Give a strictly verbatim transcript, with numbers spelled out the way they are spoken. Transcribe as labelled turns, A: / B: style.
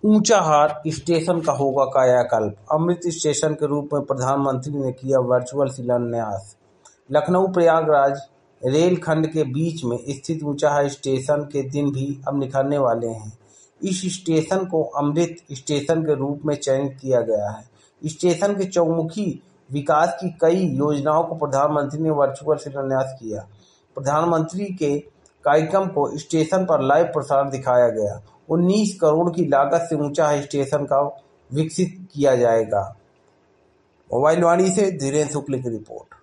A: Unchahar station का होगा कायाकल्प। अमृत स्टेशन के रूप में प्रधानमंत्री ने किया वर्चुअल शिलान्यास। लखनऊ प्रयागराज रेलखंड के बीच में स्थित ऊंचाहार स्टेशन के दिन भी अब निखरने वाले हैं। इस स्टेशन को अमृत स्टेशन के रूप में चयनित किया गया है। स्टेशन के चौमुखी विकास की कई योजनाओं को प्रधानमंत्री ने वर्चुअल शिलान्यास किया। प्रधानमंत्री के कार्यक्रम को स्टेशन पर लाइव प्रसारण दिखाया गया। उन्नीस करोड़ की लागत से ऊंचाहार स्टेशन का विकसित किया जाएगा। मोबाइल वाणी से धीरेन्द्र शुक्ल की रिपोर्ट।